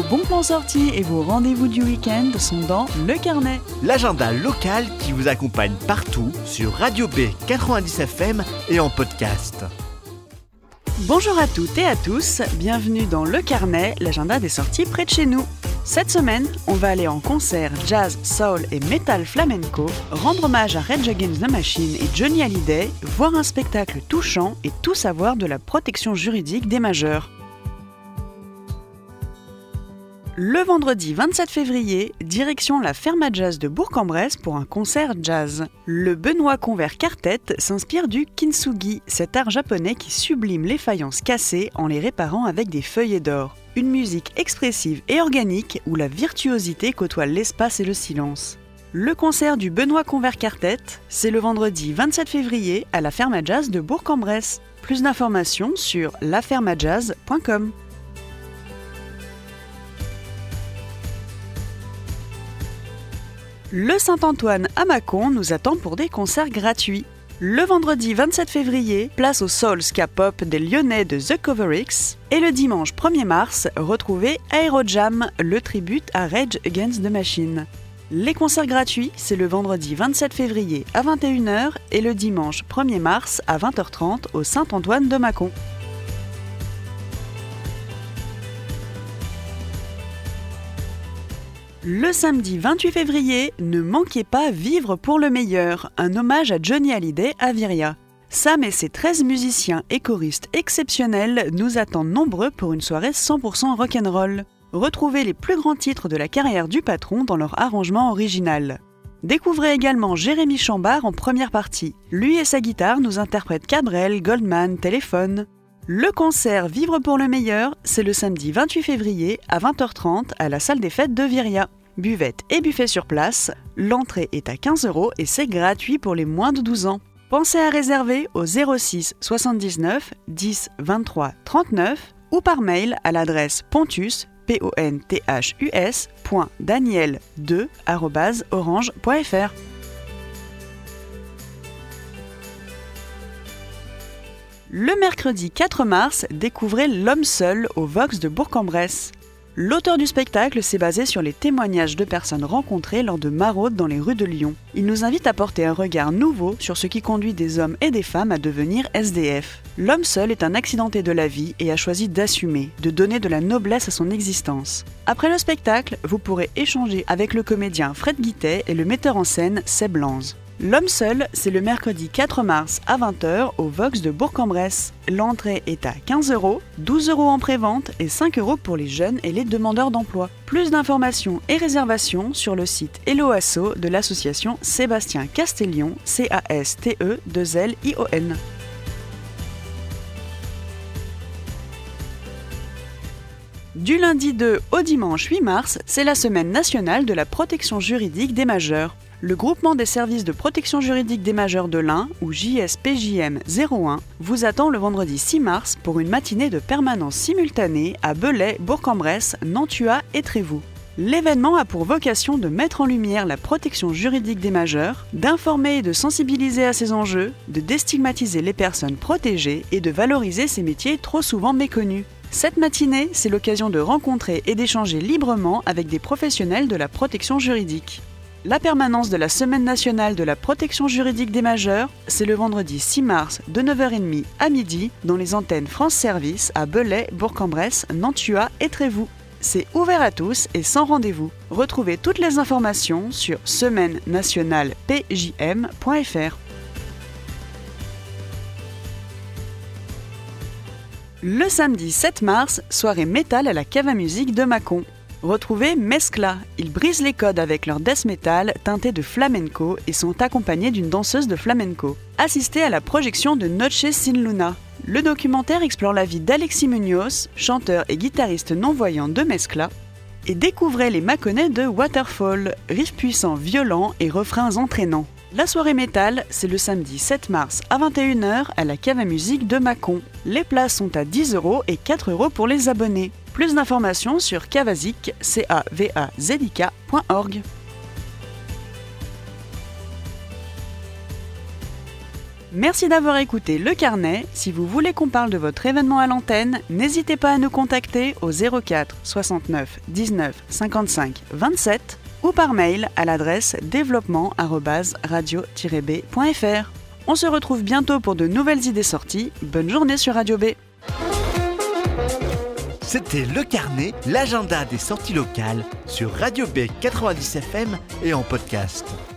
bons plans sortis et vos rendez-vous du week-end sont dans Le Carnet. L'agenda local qui vous accompagne partout sur Radio B 90 FM et en podcast. Bonjour à toutes et à tous, bienvenue dans Le Carnet, l'agenda des sorties près de chez nous. Cette semaine, on va aller en concert jazz, soul et metal flamenco, rendre hommage à Rage Against the Machine et Johnny Hallyday, voir un spectacle touchant et tout savoir de la protection juridique des majeurs. Le vendredi 27 février, direction la Ferme à Jazz de Bourg-en-Bresse pour un concert jazz. Le Benoît Convert Quartet s'inspire du kintsugi, cet art japonais qui sublime les faïences cassées en les réparant avec des feuillets d'or. Une musique expressive et organique où la virtuosité côtoie l'espace et le silence. Le concert du Benoît Convert Quartet, c'est le vendredi 27 février à la Ferme à Jazz de Bourg-en-Bresse. Plus d'informations sur lafermeajazz.com. Le Saint-Antoine à Mâcon nous attend pour des concerts gratuits. Le vendredi 27 février, place au Soul Ska Pop des Lyonnais de The Coverix. Et le dimanche 1er mars, retrouvez Aerojam, le tribute à Rage Against the Machine. Les concerts gratuits, c'est le vendredi 27 février à 21h et le dimanche 1er mars à 20h30 au Saint-Antoine de Mâcon. Le samedi 28 février, ne manquez pas Vivre pour le meilleur, un hommage à Johnny Hallyday à Viria. Sam et ses 13 musiciens et choristes exceptionnels nous attendent nombreux pour une soirée 100% rock'n'roll. Retrouvez les plus grands titres de la carrière du patron dans leur arrangement original. Découvrez également Jérémy Chambard en première partie. Lui et sa guitare nous interprètent Cabrel, Goldman, Téléphone. Le concert Vivre pour le meilleur, c'est le samedi 28 février à 20h30 à la salle des fêtes de Viria. Buvette et buffet sur place, l'entrée est à 15 € et c'est gratuit pour les moins de 12 ans. Pensez à réserver au 06 79 10 23 39 ou par mail à l'adresse pontus.daniel2@orange.fr. Le mercredi 4 mars, découvrez L'Homme seul au Vox de Bourg-en-Bresse. L'auteur du spectacle s'est basé sur les témoignages de personnes rencontrées lors de maraudes dans les rues de Lyon. Il nous invite à porter un regard nouveau sur ce qui conduit des hommes et des femmes à devenir SDF. L'homme seul est un accidenté de la vie et a choisi d'assumer, de donner de la noblesse à son existence. Après le spectacle, vous pourrez échanger avec le comédien Fred Guittet et le metteur en scène Seb Lanz. L'Homme seul, c'est le mercredi 4 mars à 20h au Vox de Bourg-en-Bresse. L'entrée est à 15 €, 12 € en pré-vente et 5 € pour les jeunes et les demandeurs d'emploi. Plus d'informations et réservations sur le site Hello Asso de l'association Sébastien Castellion, CASTE2LION. Du lundi 2 au dimanche 8 mars, c'est la semaine nationale de la protection juridique des majeurs. Le groupement des services de protection juridique des majeurs de l'Ain, ou JSPJM 01, vous attend le vendredi 6 mars pour une matinée de permanence simultanée à Belay, Bourg-en-Bresse, Nantua et Trévoux. L'événement a pour vocation de mettre en lumière la protection juridique des majeurs, d'informer et de sensibiliser à ces enjeux, de déstigmatiser les personnes protégées et de valoriser ces métiers trop souvent méconnus. Cette matinée, c'est l'occasion de rencontrer et d'échanger librement avec des professionnels de la protection juridique. La permanence de la Semaine nationale de la protection juridique des majeurs, c'est le vendredi 6 mars de 9h30 à midi dans les antennes France Service à Belay, Bourg-en-Bresse, Nantua et Trévoux. C'est ouvert à tous et sans rendez-vous. Retrouvez toutes les informations sur semaine-nationale-pjm.fr. Le samedi 7 mars, soirée métal à la Cave à musique de Mâcon. Retrouvez Mescla. Ils brisent les codes avec leur death metal teinté de flamenco et sont accompagnés d'une danseuse de flamenco. Assistez à la projection de Noche sin Luna. Le documentaire explore la vie d'Alexis Munoz, chanteur et guitariste non-voyant de Mescla. Et découvrez les Mâconnais de Waterfall, riffs puissants, violents et refrains entraînants. La soirée métal, c'est le samedi 7 mars à 21h à la Cave à musique de Mâcon. Les places sont à 10 € et 4 € pour les abonnés. Plus d'informations sur cavazik, Merci d'avoir écouté Le Carnet. Si vous voulez qu'on parle de votre événement à l'antenne, n'hésitez pas à nous contacter au 04 69 19 55 27 ou par mail à l'adresse développement@radio-b.fr. On se retrouve bientôt pour de nouvelles idées sorties. Bonne journée sur Radio B. C'était Le Carnet, l'agenda des sorties locales sur Radio B 90 FM et en podcast.